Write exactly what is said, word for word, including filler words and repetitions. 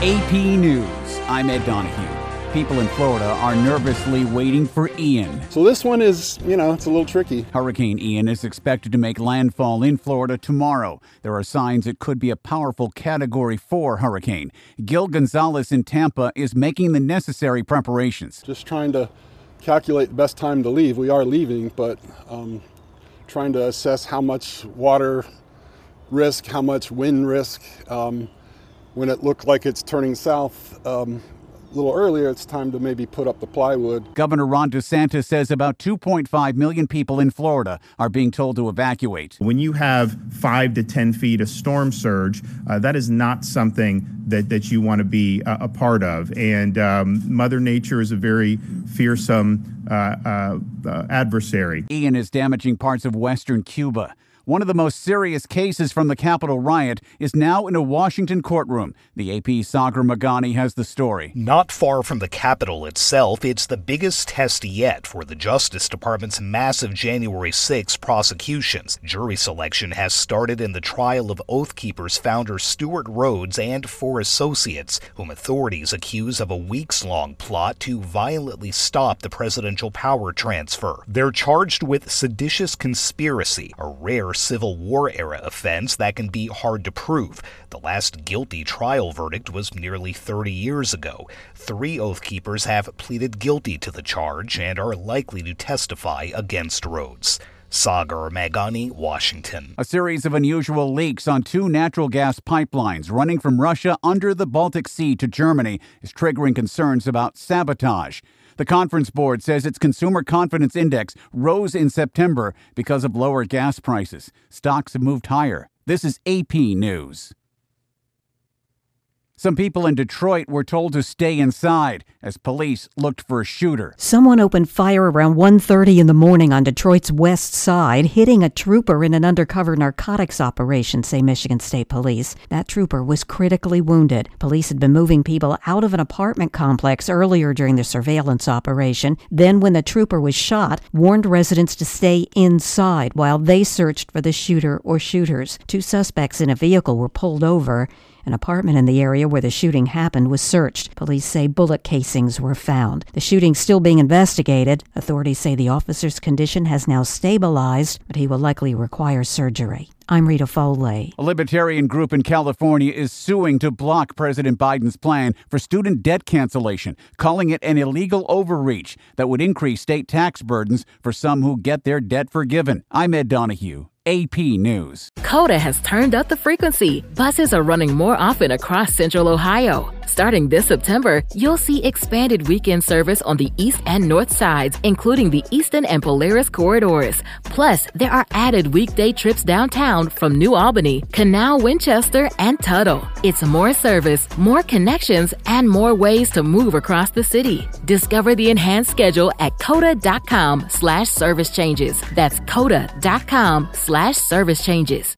A P News, I'm Ed Donahue. People in Florida are nervously waiting for Ian. So this one is, you know, it's a little tricky. Hurricane Ian is expected to make landfall in Florida tomorrow. There are signs it could be a powerful Category four hurricane. Gil Gonzalez in Tampa is making the necessary preparations. Just trying to calculate the best time to leave. We are leaving, but um, trying to assess how much water risk, how much wind risk. Um, when it looked like it's turning south um, a little earlier, it's time to maybe put up the plywood. Governor Ron DeSantis says about two point five million people in Florida are being told to evacuate. When you have five to ten feet of storm surge, uh, that is not something that, that you want to be uh, a part of. And um, Mother Nature is a very fearsome uh, uh, uh, adversary. Ian is damaging parts of western Cuba. One of the most serious cases from the Capitol riot is now in a Washington courtroom. The A P's Sagar Meghani has the story. Not far from the Capitol itself, it's the biggest test yet for the Justice Department's massive January sixth prosecutions. Jury selection has started in the trial of Oath Keepers founder Stewart Rhodes and four associates, whom authorities accuse of a weeks-long plot to violently stop the presidential power transfer. They're charged with seditious conspiracy, a rare Civil War-era offense that can be hard to prove. The last guilty trial verdict was nearly thirty years ago. Three Oath Keepers have pleaded guilty to the charge and are likely to testify against Rhodes. Sagar Meghani, Washington. A series of unusual leaks on two natural gas pipelines running from Russia under the Baltic Sea to Germany is triggering concerns about sabotage. The Conference Board says its Consumer Confidence Index rose in September because of lower gas prices. Stocks have moved higher. This is A P News. Some people in Detroit were told to stay inside as police looked for a shooter. Someone opened fire around one thirty in the morning on Detroit's west side, hitting a trooper in an undercover narcotics operation, say Michigan State Police. That trooper was critically wounded. Police had been moving people out of an apartment complex earlier during the surveillance operation. Then, when the trooper was shot, warned residents to stay inside while they searched for the shooter or shooters. Two suspects in a vehicle were pulled over. An apartment in the area where the shooting happened was searched. Police say bullet casings were found. The shooting's still being investigated. Authorities say the officer's condition has now stabilized, but he will likely require surgery. I'm Rita Foley. A libertarian group in California is suing to block President Biden's plan for student debt cancellation, calling it an illegal overreach that would increase state tax burdens for some who get their debt forgiven. I'm Ed Donahue. A P News. Coda has turned up the frequency. Buses are running more often across Central Ohio. Starting this September, you'll see expanded weekend service on the east and north sides, including the Eastern and Polaris corridors. Plus, there are added weekday trips downtown from New Albany, Canal, Winchester, and Tuttle. It's more service, more connections, and more ways to move across the city. Discover the enhanced schedule at coda.com slash service changes. That's coda.com slash service changes.